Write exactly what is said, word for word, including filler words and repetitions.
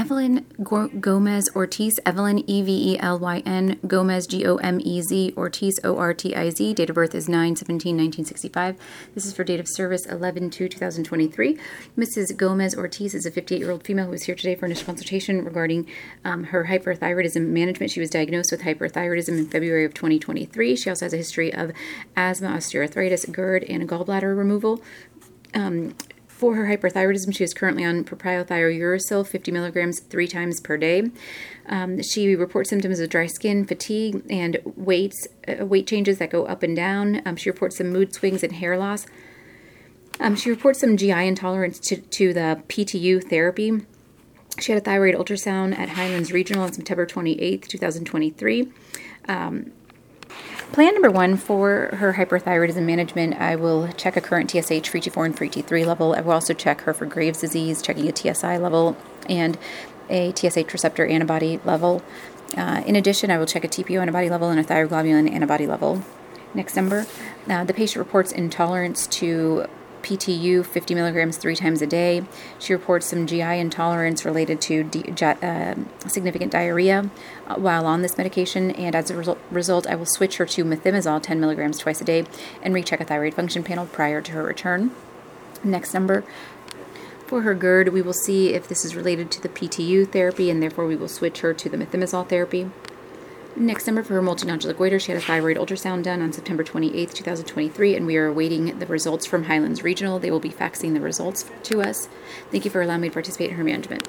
Evelyn Go- Gomez Ortiz, Evelyn E V E L Y N, Gomez G O M E Z, Ortiz O R T I Z. Date of birth is nine seventeen nineteen sixty-five. This is for date of service eleven two two thousand twenty-three. Missus Gomez Ortiz is a fifty-eight-year-old female who is here today for initial consultation regarding um, her hyperthyroidism management. She was diagnosed with hyperthyroidism in February of twenty twenty-three. She also has a history of asthma, osteoarthritis, GERD, and a gallbladder removal. Um, For her hyperthyroidism, she is currently on propriothyrouracil, fifty milligrams, three times per day. Um, she reports symptoms of dry skin, fatigue, and weights, uh, weight changes that go up and down. Um, she reports some mood swings and hair loss. Um, she reports some G I intolerance to, to the P T U therapy. She had a thyroid ultrasound at Highlands Regional on September twenty-eighth, two thousand twenty-three. Um, Plan number one for her hyperthyroidism management, I will check a current T S H, free T four, and free T three level. I will also check her for Graves' disease, checking a T S I level and a T S H receptor antibody level. Uh, in addition, I will check a T P O antibody level and a thyroglobulin antibody level. Next number, uh, the patient reports intolerance to P T U, fifty milligrams, three times a day. She reports some G I intolerance related to di- uh, significant diarrhea uh, while on this medication, and as a result, result, I will switch her to methimazole, ten milligrams twice a day, and recheck a thyroid function panel prior to her return. Next number, for her GERD, we will see if this is related to the P T U therapy, and therefore we will switch her to the methimazole therapy. Next number, for her multinodular goiter, she had a thyroid ultrasound done on September twenty-eighth, two thousand twenty-three, and we are awaiting the results from Highlands Regional. They will be faxing the results to us. Thank you for allowing me to participate in her management.